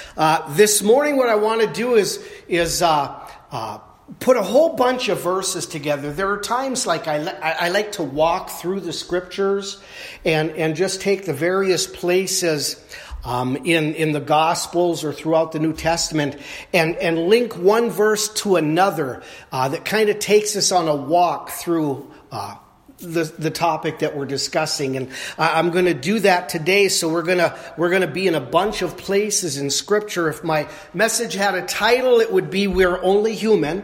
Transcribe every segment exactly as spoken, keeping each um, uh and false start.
Uh, this morning, what I want to do is is uh, uh, put a whole bunch of verses together. There are times like I, li- I like to walk through the scriptures and, and just take the various places um, in, in the Gospels or throughout the New Testament and, and link one verse to another uh, that kind of takes us on a walk through uh, the, the topic that we're discussing. And I'm going to do that today. So we're going to we're going to be in a bunch of places in Scripture. If my message had a title, it would be "We're Only Human."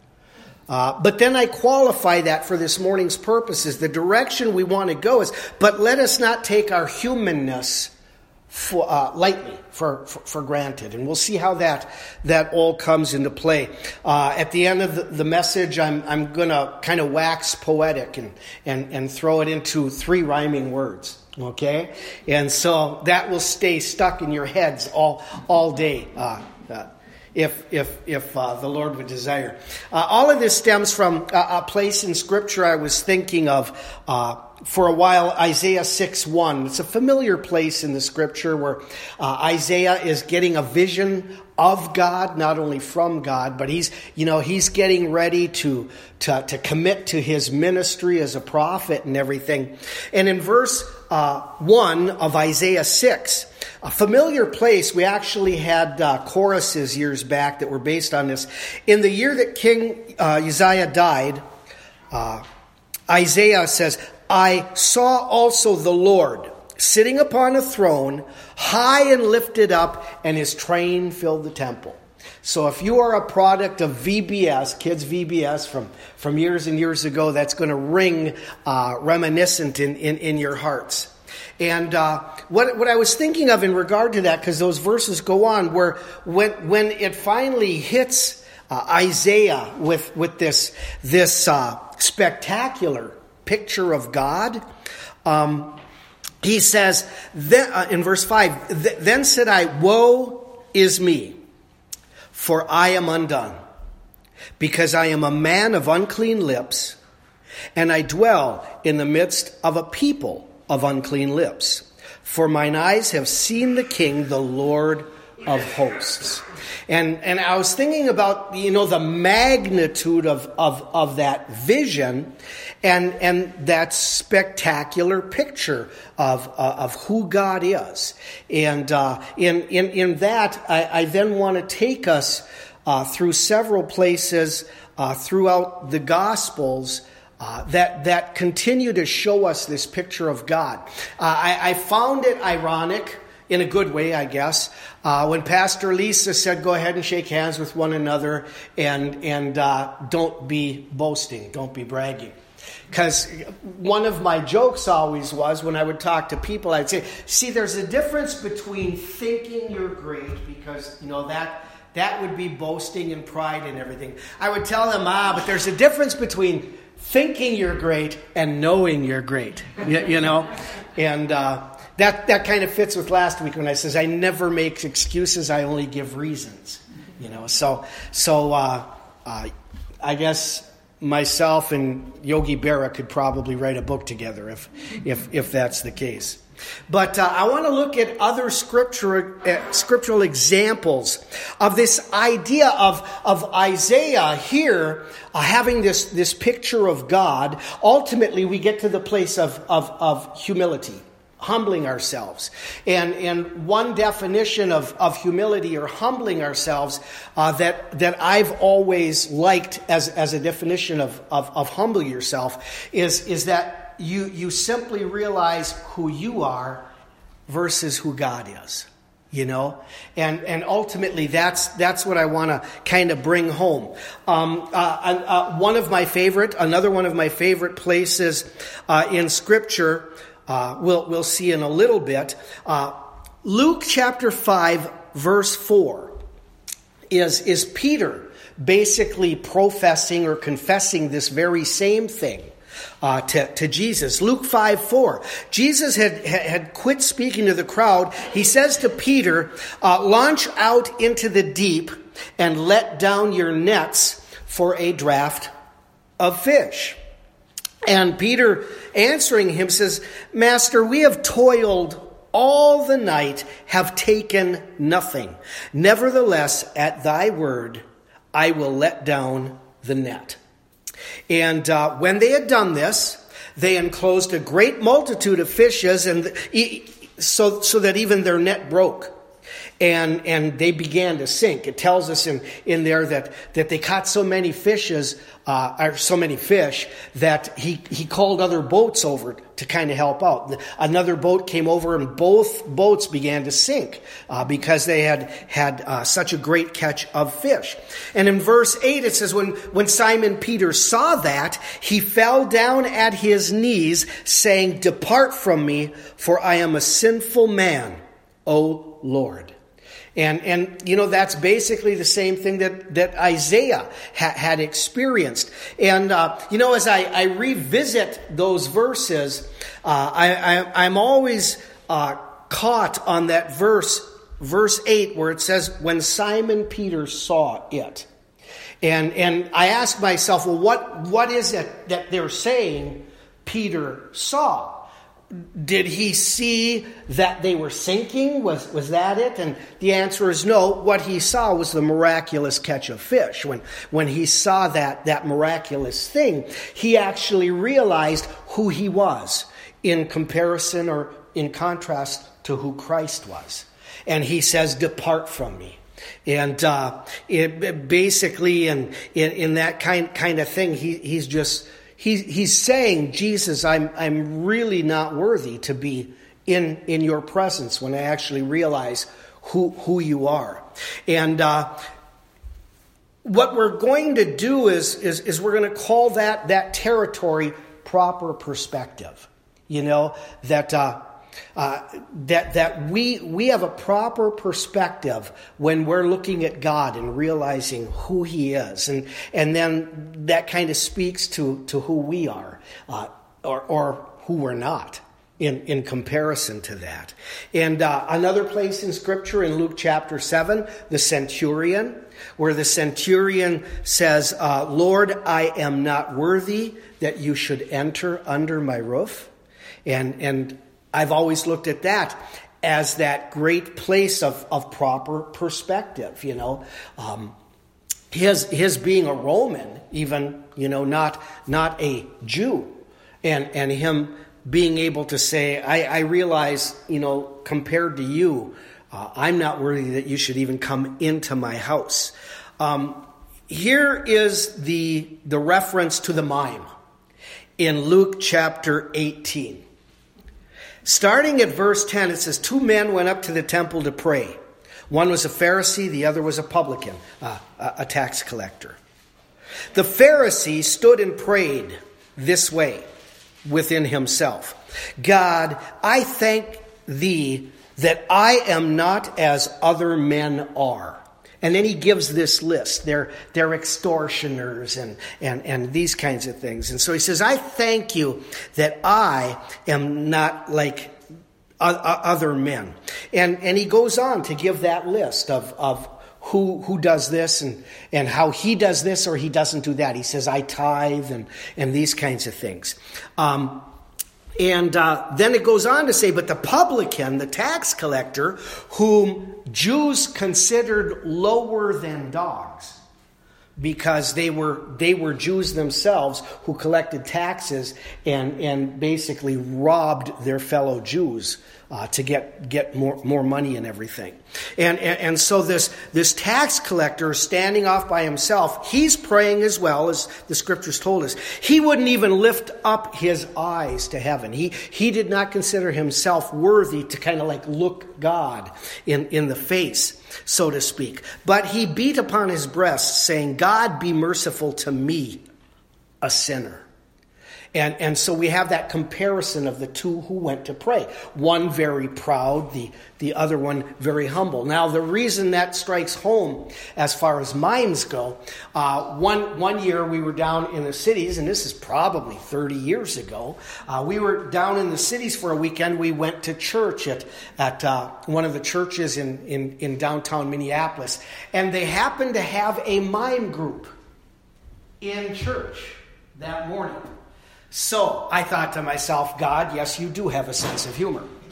Uh, but then I qualify that for this morning's purposes. The direction we want to go is, but let us not take our humanness for, uh, lightly for, for, for granted. And we'll see how that that all comes into play. Uh, at the end of the, the message, I'm I'm going to kind of wax poetic and, and, and throw it into three rhyming words. Okay? And so that will stay stuck in your heads all, all day. Uh, uh, If if if uh, the Lord would desire. Uh, all of this stems from a, a place in Scripture I was thinking of uh, for a while, Isaiah six one. It's a familiar place in the Scripture where uh, Isaiah is getting a vision of God, not only from God, but he's you know he's getting ready to to to commit to his ministry as a prophet and everything. And in verse uh, one of Isaiah six. A familiar place, we actually had uh, choruses years back that were based on this. In the year that King uh, Uzziah died, uh, Isaiah says, I saw also the Lord sitting upon a throne, high and lifted up, and his train filled the temple. So if you are a product of V B S, kids V B S from, from years and years ago, that's going to ring uh, reminiscent in, in, in your hearts. And uh, what what I was thinking of in regard to that, because those verses go on, where when when it finally hits uh, Isaiah with with this this uh, spectacular picture of God, um, he says then, uh, in verse five, then said I, woe is me, for I am undone, because I am a man of unclean lips, and I dwell in the midst of a people of unclean lips. For mine eyes have seen the King, the Lord of hosts. And and I was thinking about, you know, the magnitude of, of, of that vision and and that spectacular picture of uh, of who God is. And uh, in, in, in that, I, I then want to take us uh, through several places uh, throughout the Gospels Uh, that that continue to show us this picture of God. Uh, I, I found it ironic, in a good way, I guess, uh, when Pastor Lisa said, go ahead and shake hands with one another and, and uh, don't be boasting, don't be bragging. Because one of my jokes always was, when I would talk to people, I'd say, see, there's a difference between thinking you're great, because, you know, that... that would be boasting and pride and everything. I would tell them, ah, but there's a difference between thinking you're great and knowing you're great, you, you know? And uh, that that kind of fits with last week when I says, I never make excuses, I only give reasons, you know? So, so uh, uh, I guess myself and Yogi Berra could probably write a book together if if if that's the case. But uh, I want to look at other scripture, uh, scriptural examples of this idea of, of Isaiah here uh, having this, this picture of God. Ultimately, we get to the place of, of, of humility, humbling ourselves. And, and one definition of, of humility or humbling ourselves uh, that, that I've always liked as, as a definition of, of, of humble yourself is, is that You you simply realize who you are versus who God is, you know, and and ultimately that's that's what I want to kind of bring home. Um, uh, uh, one of my favorite, another one of my favorite places uh, in Scripture, uh, we'll we'll see in a little bit. Uh, Luke chapter five, verse four, is is Peter basically professing or confessing this very same thing. Uh, to, to Jesus. Luke five four. Jesus had, had quit speaking to the crowd. He says to Peter, uh, launch out into the deep and let down your nets for a draught of fish. And Peter answering him says, Master, we have toiled all the night, have taken nothing. Nevertheless, at thy word, I will let down the net. And uh, when they had done this, they enclosed a great multitude of fishes, and so, so that even their net broke. And and they began to sink. It tells us in, in there that, that they caught so many fishes, uh, or so many fish, that he, he called other boats over to kind of help out. Another boat came over, and both boats began to sink uh, because they had had uh, such a great catch of fish. And in verse eight it says, when, when Simon Peter saw that, he fell down at his knees, saying, "Depart from me, for I am a sinful man, O Lord." And, and you know, that's basically the same thing that, that Isaiah ha- had experienced. And, uh, you know, as I, I revisit those verses, uh, I, I, I'm always uh, caught on that verse, verse eight, where it says, when Simon Peter saw it. And, and I ask myself, well, what, what is it that they're saying Peter saw? Did he see that they were sinking? Was was that it? And the answer is no. What he saw was the miraculous catch of fish. When when he saw that, that miraculous thing, he actually realized who he was in comparison or in contrast to who Christ was. And he says, "Depart from me." And uh, it, basically, in, in in that kind kind of thing, he he's just. He, he's saying, Jesus, I'm I'm really not worthy to be in, in your presence when I actually realize who who you are. And uh, what we're going to do is, is, is we're going to call that, that territory proper perspective. You know, that... Uh, Uh, that that we we have a proper perspective when we're looking at God and realizing who He is, and and then that kind of speaks to, to who we are, uh, or or who we're not in, in comparison to that. And uh, another place in Scripture in Luke chapter seven, the centurion, where the centurion says, uh, "Lord, I am not worthy that you should enter under my roof," and and. I've always looked at that as that great place of, of proper perspective, you know. Um, his his being a Roman, even, you know, not not a Jew, and and him being able to say, I, I realize, you know, compared to you, uh, I'm not worthy that you should even come into my house. Um, here is the the reference to the mime in Luke chapter eighteen. Starting at verse ten, it says, two men went up to the temple to pray. One was a Pharisee, the other was a publican, uh, a tax collector. The Pharisee stood and prayed this way within himself. God, I thank thee that I am not as other men are. And then he gives this list. They're, they're extortioners and, and, and these kinds of things. And so he says, I thank you that I am not like other men. And, and he goes on to give that list of, of who, who does this and, and how he does this or he doesn't do that. He says, I tithe and, and these kinds of things. Um, And uh, then it goes on to say, but the publican, the tax collector, whom Jews considered lower than dogs, because they were they were Jews themselves who collected taxes and, and basically robbed their fellow Jews uh, to get get more more money and everything. And, and and so this this tax collector standing off by himself, he's praying as well, as the scriptures told us. He wouldn't even lift up his eyes to heaven. He he did not consider himself worthy to kind of like look God in, in the face, so to speak. But he beat upon his breast, saying, God, be merciful to me, a sinner. And and so we have that comparison of the two who went to pray. One very proud, the, the other one very humble. Now, the reason that strikes home as far as mimes go, uh, one one year we were down in the cities, and this is probably thirty years ago. Uh, we were down in the cities for a weekend. We went to church at, at uh, one of the churches in, in, in downtown Minneapolis. And they happened to have a mime group in church that morning. So I thought to myself, God, yes, you do have a sense of humor.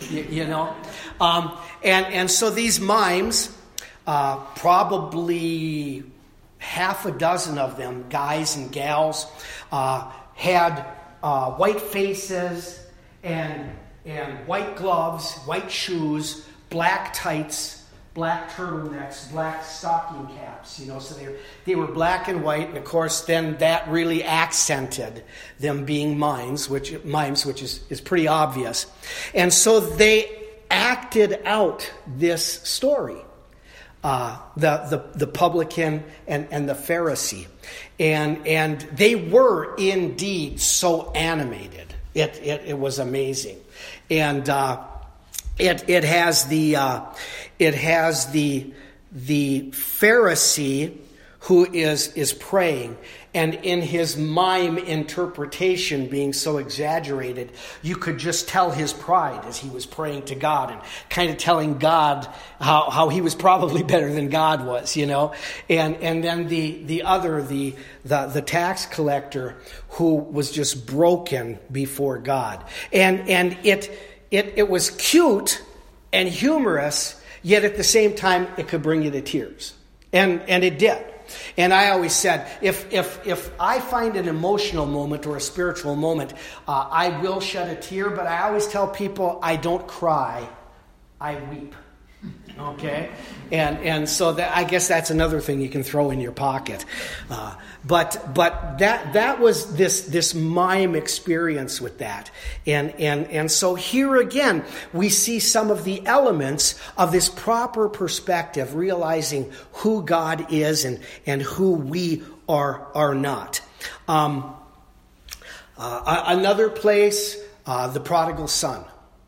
you, you know. Um, and, and so these mimes, uh, probably half a dozen of them, guys and gals, uh, had uh, white faces and and white gloves, white shoes, black tights, black turtlenecks, black stocking caps. You know, so they they were black and white, and of course, then that really accented them being mimes, which mimes, which is is pretty obvious, and so they acted out this story. Uh, the, the the publican and, and the Pharisee, and and they were indeed so animated. It it, it was amazing, and uh, it it has the uh, it has the the Pharisee who is is praying, and in his mime interpretation being so exaggerated, you could just tell his pride as he was praying to God and kind of telling God how, how he was probably better than God was, you know. And and then the the other, the the the tax collector, who was just broken before God. And and it it it was cute and humorous, yet at the same time it could bring you to tears. And and it did. And I always said, if if if I find an emotional moment or a spiritual moment, uh, I will shed a tear. But I always tell people, I don't cry, I weep. Okay, and and so that, I guess that's another thing you can throw in your pocket. Uh, but but that that was this this mime experience with that, and and and so here again we see some of the elements of this proper perspective, realizing who God is and and who we are are not. Um, uh, another place, uh, the prodigal son.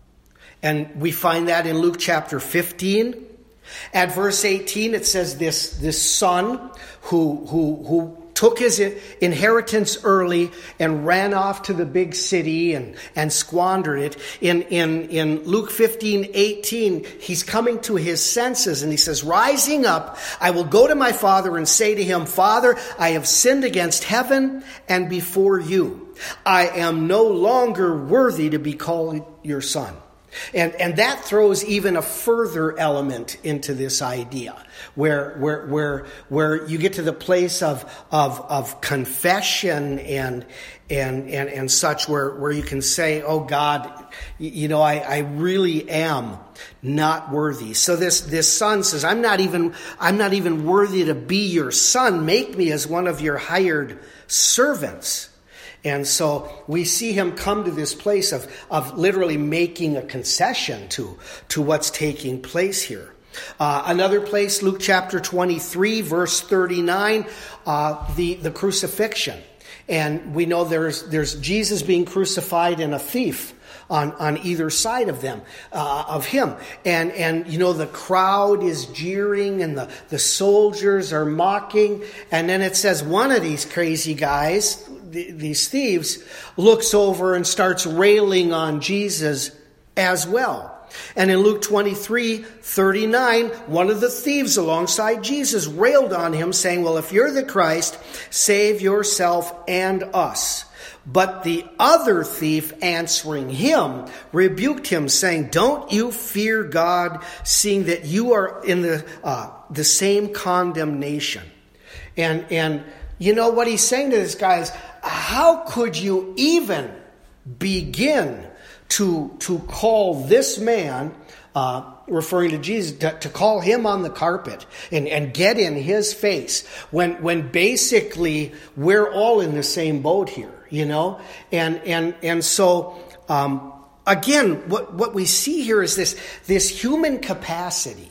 And we find that in Luke chapter fifteen. At verse eighteen, it says this, this son who, who, who took his inheritance early and ran off to the big city and, and squandered it. In, in, in Luke fifteen eighteen, he's coming to his senses and he says, rising up, I will go to my father and say to him, Father, I have sinned against heaven and before you. I am no longer worthy to be called your son. And and that throws even a further element into this idea, where where where where you get to the place of of of confession and and and and such, where where you can say, oh God, you know, I, I really am not worthy. So this this son says, I'm not even I'm not even worthy to be your son. Make me as one of your hired servants. And so we see him come to this place of, of literally making a concession to, to what's taking place here. Uh, another place, Luke chapter twenty-three, verse thirty-nine, uh, the, the crucifixion. And we know there's, there's Jesus being crucified and a thief on, on either side of them, uh, of him. And, and, you know, the crowd is jeering and the, the soldiers are mocking. And then it says one of these crazy guys, the, these thieves, looks over and starts railing on Jesus as well. And in Luke twenty-three thirty-nine, one of the thieves alongside Jesus railed on him, saying, well, if you're the Christ, save yourself and us. But the other thief, answering him, rebuked him, saying, don't you fear God, seeing that you are in the uh, the same condemnation. And, and you know what he's saying to this guy is, how could you even begin to, to call this man, uh, referring to Jesus, to, to call him on the carpet and, and get in his face when, when basically we're all in the same boat here, you know? And, and, and so, um, again, what, what we see here is this, this human capacity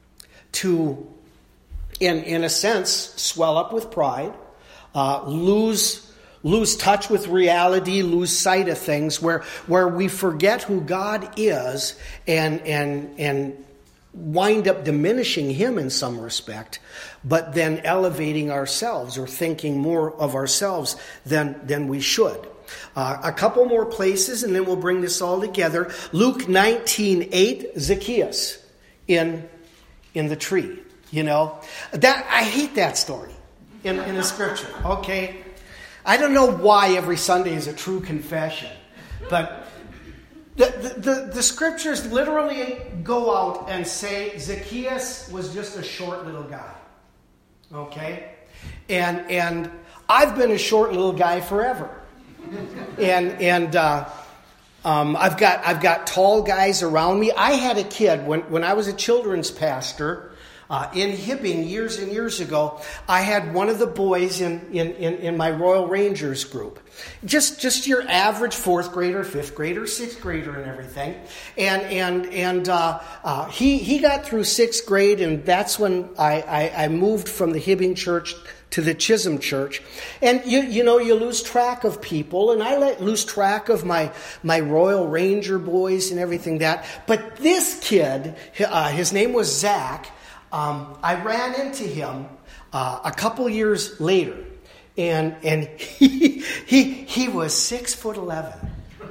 to, in, in a sense, swell up with pride, uh, lose Lose touch with reality, lose sight of things, where where we forget who God is and and and wind up diminishing him in some respect, but then elevating ourselves or thinking more of ourselves than than we should. Uh, a couple more places, and then we'll bring this all together. Luke nineteen eight, Zacchaeus in in the tree. You know that I hate that story in in the scripture. Okay. I don't know why every Sunday is a true confession, but The, the, the scriptures literally go out and say Zacchaeus was just a short little guy. Okay? And and I've been a short little guy forever. And and uh, um, I've got I've got tall guys around me. I had a kid when, when I was a children's pastor. Uh, in Hibbing years and years ago, I had one of the boys in, in, in, in my Royal Rangers group. Just just your average fourth grader, fifth grader, sixth grader and everything. And and and uh, uh, he, he got through sixth grade, and that's when I, I, I moved from the Hibbing church to the Chisholm church. And you you know, you lose track of people, and I let lose track of my, my Royal Ranger boys and everything that. But this kid, uh, his name was Zach. Um, I ran into him uh, a couple years later, and and he he he was six foot eleven,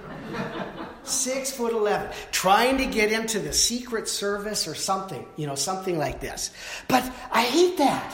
six foot eleven, trying to get into the Secret Service or something, you know, something like this. But I hate that,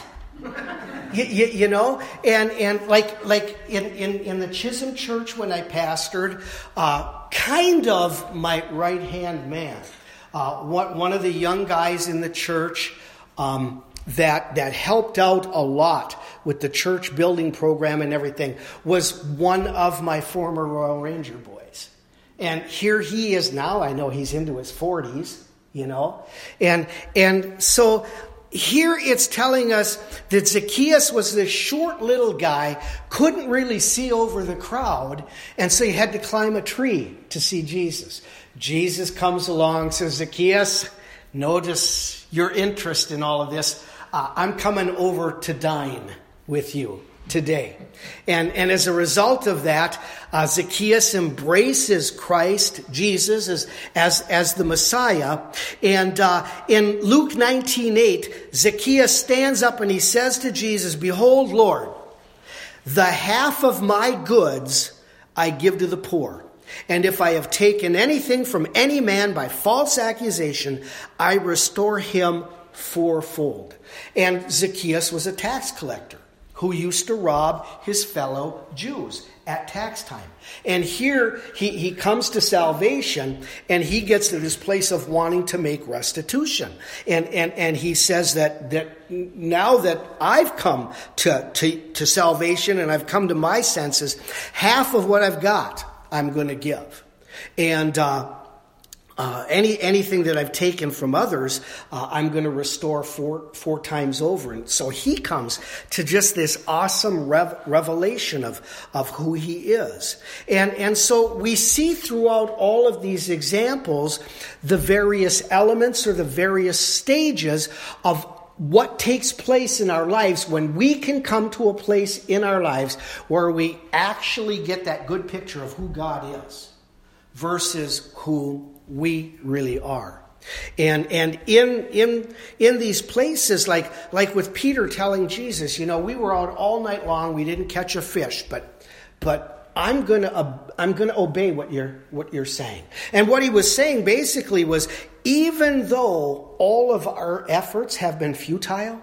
you, you, you know, and and like like in, in, in the Chisholm Church when I pastored, uh, kind of my right hand man, uh, one one of the young guys in the church. Um, that that helped out a lot with the church building program and everything, was one of my former Royal Ranger boys. And here he is now. I know he's into his forties, you know. And and so here it's telling us that Zacchaeus was this short little guy, couldn't really see over the crowd, and so he had to climb a tree to see Jesus. Jesus comes along, says, Zacchaeus, notice your interest in all of this. Uh, I'm coming over to dine with you today. And, and as a result of that, uh, Zacchaeus embraces Christ, Jesus, as, as, as the Messiah. And uh, in Luke nineteen eight, Zacchaeus stands up and he says to Jesus, Behold, Lord, the half of my goods I give to the poor. And if I have taken anything from any man by false accusation, I restore him fourfold. And Zacchaeus was a tax collector who used to rob his fellow Jews at tax time. And here he, he comes to salvation, and he gets to this place of wanting to make restitution. And and, and he says that, that now that I've come to, to, to salvation and I've come to my senses, half of what I've got I'm going to give. And uh, uh, any anything that I've taken from others, uh, I'm going to restore four four times over. And so he comes to just this awesome rev- revelation of, of who he is. And, and so we see throughout all of these examples the various elements or the various stages of what takes place in our lives when we can come to a place in our lives where we actually get that good picture of who God is versus who we really are. And and in in in these places, like like with Peter telling Jesus, you know, we were out all night long, we didn't catch a fish, but but I'm gonna uh, I'm gonna obey what you're what you're saying. And what he was saying basically was, even though all of our efforts have been futile,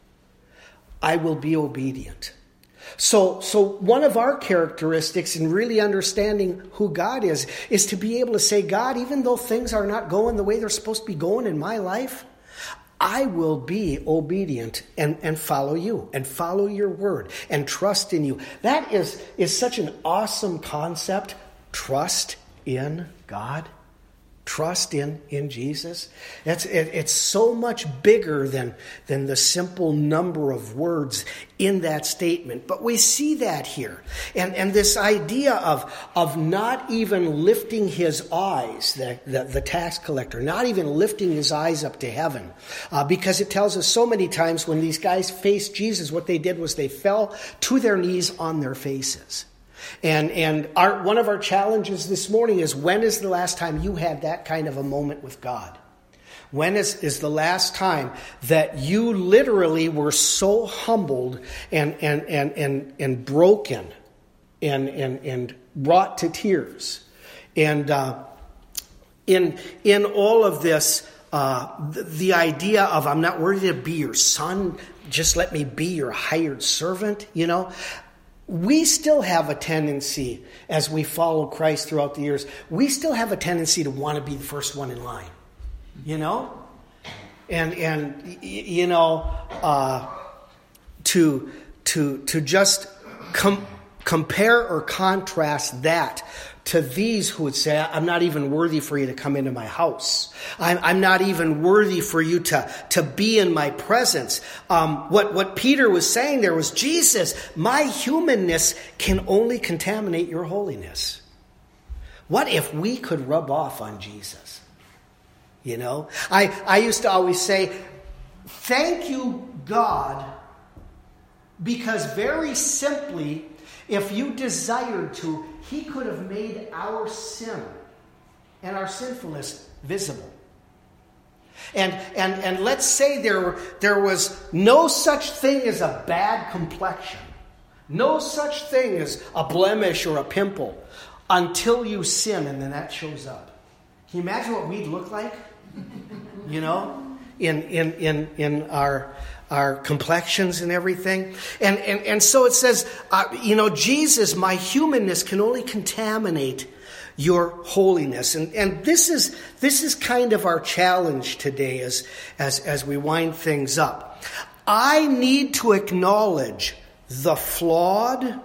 I will be obedient. So, so one of our characteristics in really understanding who God is, is to be able to say, God, even though things are not going the way they're supposed to be going in my life, I will be obedient and, and follow you and follow your word and trust in you. That is, is such an awesome concept. Trust in God. Trust in, in Jesus. It's, it, it's so much bigger than, than the simple number of words in that statement. But we see that here. And, and this idea of, of not even lifting his eyes, the, the, the tax collector, not even lifting his eyes up to heaven. Uh, because it tells us so many times when these guys faced Jesus, what they did was they fell to their knees on their faces. And and our, one of our challenges this morning is, when is the last time you had that kind of a moment with God? When is, is the last time that you literally were so humbled and and and and, and broken and, and and brought to tears? And uh, in in all of this, uh, the, the idea of, I'm not worthy to be your son, just let me be your hired servant, you know. we still have a tendency, as we follow Christ throughout the years, we still have a tendency to want to be the first one in line, you know? And, and you know, uh, to, to, to just com- compare or contrast that to these who would say, I'm not even worthy for you to come into my house. I'm, I'm not even worthy for you to, to be in my presence. Um, what, what Peter was saying there was, Jesus, my humanness can only contaminate your holiness. What if we could rub off on Jesus? You know, I, I used to always say, thank you, God, because very simply, if you desired to, he could have made our sin and our sinfulness visible. And and and let's say there, there was no such thing as a bad complexion. No such thing as a blemish or a pimple until you sin and then that shows up. Can you imagine what we'd look like? You know, in in in in our our complexions and everything. And and, and so it says, uh, you know, Jesus, my humanness can only contaminate your holiness. And and this is this is kind of our challenge today as as as we wind things up. I need to acknowledge the flawed,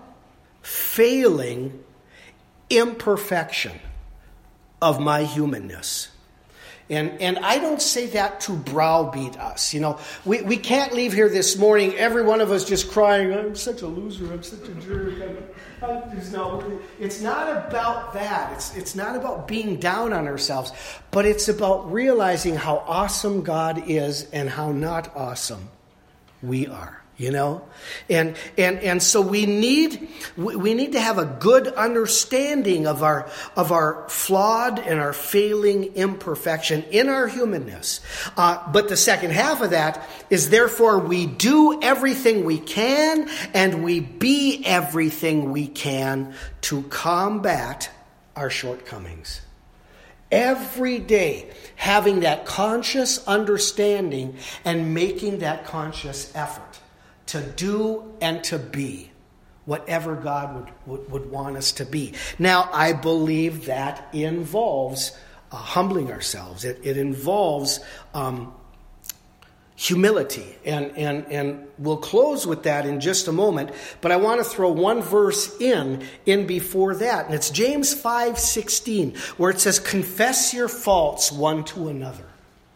failing imperfection of my humanness. And and I don't say that to browbeat us. You know, we, we can't leave here this morning, every one of us just crying, I'm such a loser, I'm such a jerk. I'm, I'm just not worthy. It's not about that. It's, it's not about being down on ourselves. But it's about realizing how awesome God is and how not awesome we are. You know, and and and so we need we need to have a good understanding of our of our flawed and our failing imperfection in our humanness. Uh, but the second half of that is, therefore we do everything we can and we be everything we can to combat our shortcomings. Every day, having that conscious understanding and making that conscious effort to do and to be whatever God would, would, would want us to be. Now, I believe that involves uh, humbling ourselves. It, it involves um, humility. And, and, and we'll close with that in just a moment. But I want to throw one verse in, in before that. And it's James five sixteen, where it says, confess your faults one to another.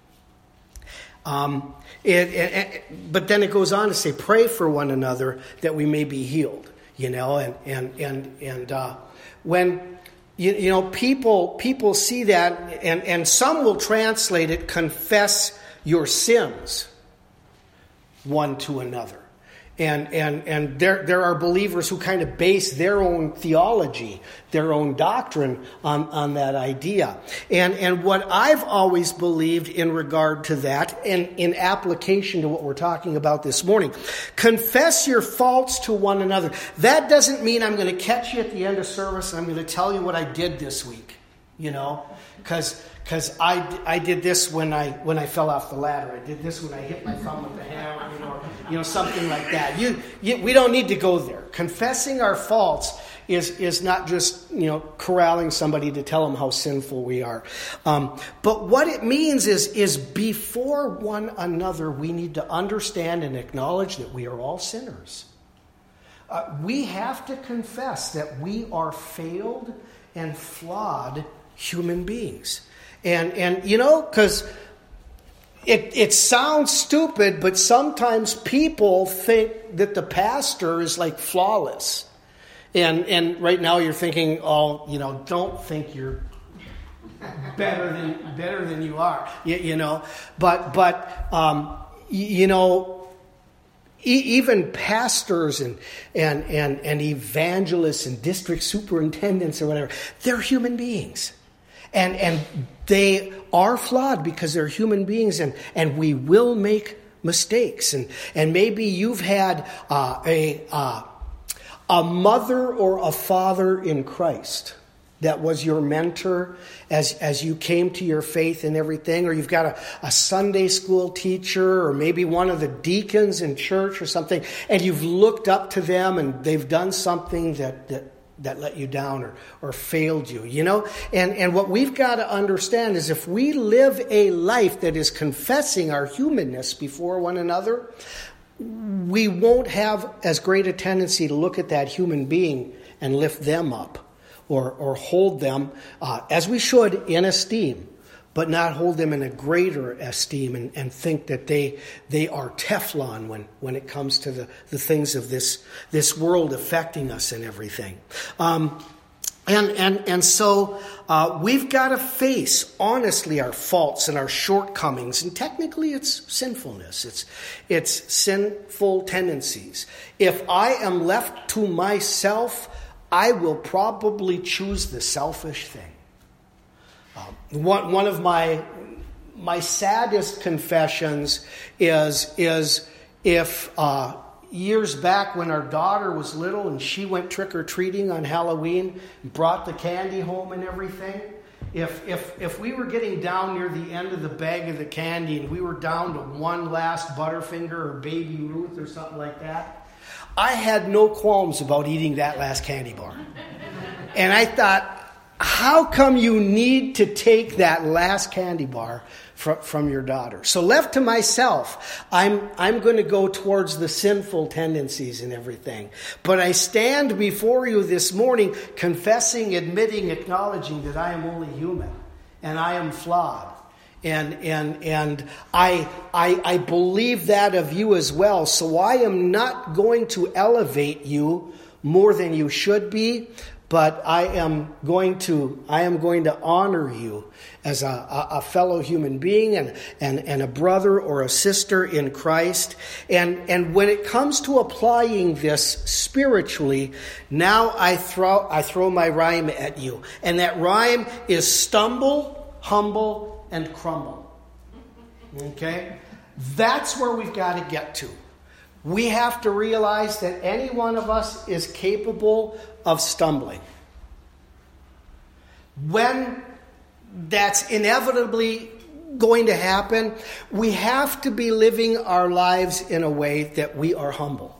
Um, it, it, it, but then it goes on to say, pray for one another that we may be healed. You know, and and and and uh, when you, you know people people see that, and and some will translate it, confess your sins one to another. And and and there there are believers who kind of base their own theology, their own doctrine on, on that idea. And and what I've always believed in regard to that, and in application to what we're talking about this morning, confess your faults to one another. That doesn't mean I'm going to catch you at the end of service and I'm going to tell you what I did this week, you know, because Because I, I did this when I when I fell off the ladder. I did this when I hit my thumb with the hammer, you know, you know, something like that. You, you we don't need to go there. Confessing our faults is is not just, you know, corralling somebody to tell them how sinful we are. Um, but what it means is is before one another, we need to understand and acknowledge that we are all sinners. Uh, we have to confess that we are failed and flawed human beings. And, and you know, because it, it sounds stupid, but sometimes people think that the pastor is like flawless. And and right now you're thinking, oh, you know, don't think you're better than better than you are, you, you know. But, but um, you, you know, e- even pastors and, and, and, and evangelists and district superintendents or whatever, they're human beings. And and they are flawed because they're human beings, and, and we will make mistakes. And and maybe you've had uh, a uh, a mother or a father in Christ that was your mentor as, as you came to your faith and everything, or you've got a, a Sunday school teacher or maybe one of the deacons in church or something, and you've looked up to them and they've done something that, that, that let you down or, or failed you, you know? And, and what we've got to understand is if we live a life that is confessing our humanness before one another, we won't have as great a tendency to look at that human being and lift them up. Or, or hold them, uh, as we should, in esteem, but not hold them in a greater esteem and, and think that they they are Teflon when, when it comes to the, the things of this, this world affecting us and everything. Um, and, and, and so uh, we've got to face, honestly, our faults and our shortcomings. And technically it's sinfulness. It's, it's sinful tendencies. If I am left to myself, I will probably choose the selfish thing. Um, one, one of my my saddest confessions is is if uh, years back when our daughter was little and she went trick-or-treating on Halloween, brought the candy home and everything. If if if we were getting down near the end of the bag of the candy and we were down to one last Butterfinger or Baby Ruth or something like that, I had no qualms about eating that last candy bar. And I thought, how come you need to take that last candy bar from, from your daughter? So left to myself, I'm, I'm going to go towards the sinful tendencies and everything. But I stand before you this morning confessing, admitting, acknowledging that I am only human and I am flawed. And and and I, I I believe that of you as well. So I am not going to elevate you more than you should be, but I am going to I am going to honor you as a, a, a fellow human being and, and, and a brother or a sister in Christ. And and when it comes to applying this spiritually, now I throw I throw my rhyme at you. And that rhyme is stumble, humble, and crumble. Okay? That's where we've got to get to. We have to realize that any one of us is capable of stumbling. When that's inevitably going to happen, we have to be living our lives in a way that we are humble.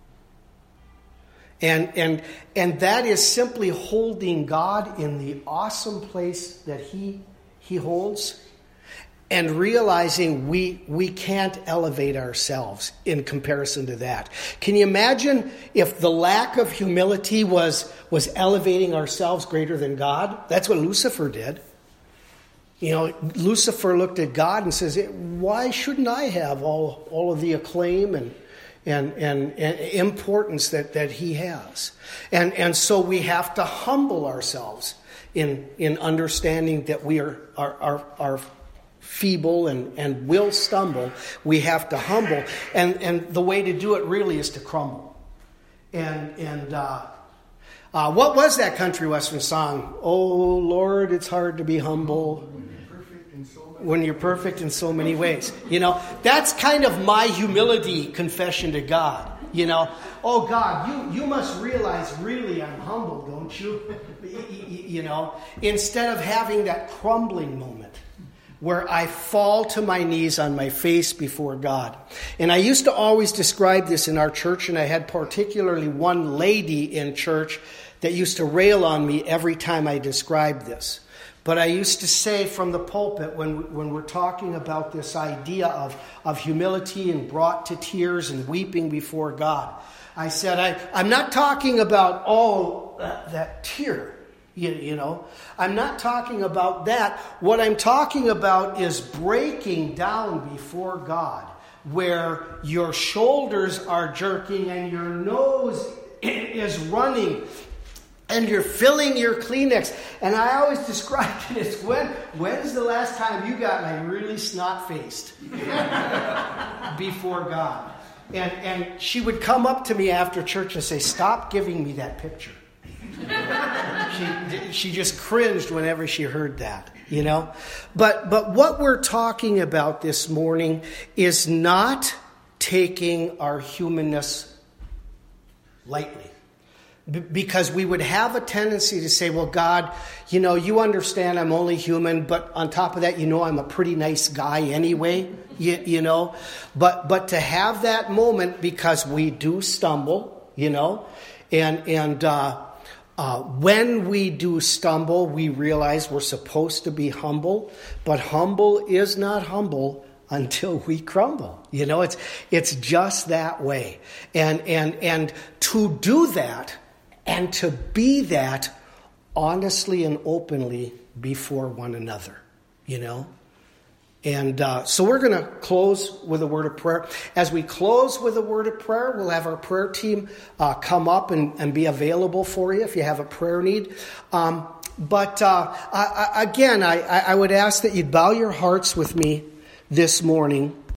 And and and that is simply holding God in the awesome place that He He holds, and realizing we we can't elevate ourselves in comparison to that. Can you imagine if the lack of humility was was elevating ourselves greater than God? That's what Lucifer did. You know, Lucifer looked at God and says, "Why shouldn't I have all all of the acclaim and and and, and importance that, that he has?" And and so we have to humble ourselves in in understanding that we are are are, are feeble and, and will stumble. We have to humble, and and the way to do it really is to crumble. And and uh, uh, what was that country western song? Oh Lord, it's hard to be humble when you're perfect in so many ways. You know, that's kind of my humility confession to God. You know, oh God, you, you must realize really I'm humble, don't you? You know, instead of having that crumbling moment where I fall to my knees on my face before God. And I used to always describe this in our church, and I had particularly one lady in church that used to rail on me every time I described this. But I used to say from the pulpit when when we're talking about this idea of, of humility and brought to tears and weeping before God, I said, I, I'm not talking about all that, that tear, you, you know. I'm not talking about that. What I'm talking about is breaking down before God, where your shoulders are jerking and your nose is running. And you're filling your Kleenex. And I always describe it as, when, when's the last time you got like really snot-faced before God? And, and she would come up to me after church and say, stop giving me that picture. she, she just cringed whenever she heard that, you know. But, but what we're talking about this morning is not taking our humanness lightly. B- because we would have a tendency to say, well, God, you know, you understand I'm only human, but on top of that, you know, I'm a pretty nice guy anyway, you, you know. But but to have that moment, because we do stumble, you know, and, and uh, uh, when we do stumble, we realize we're supposed to be humble, but humble is not humble until we crumble. You know, it's it's just that way. And and and to do that and to be that honestly and openly before one another, you know. And uh, so we're going to close with a word of prayer. As we close with a word of prayer, we'll have our prayer team uh, come up and, and be available for you if you have a prayer need. Um, but uh, I, I, again, I, I would ask that you'd bow your hearts with me this morning.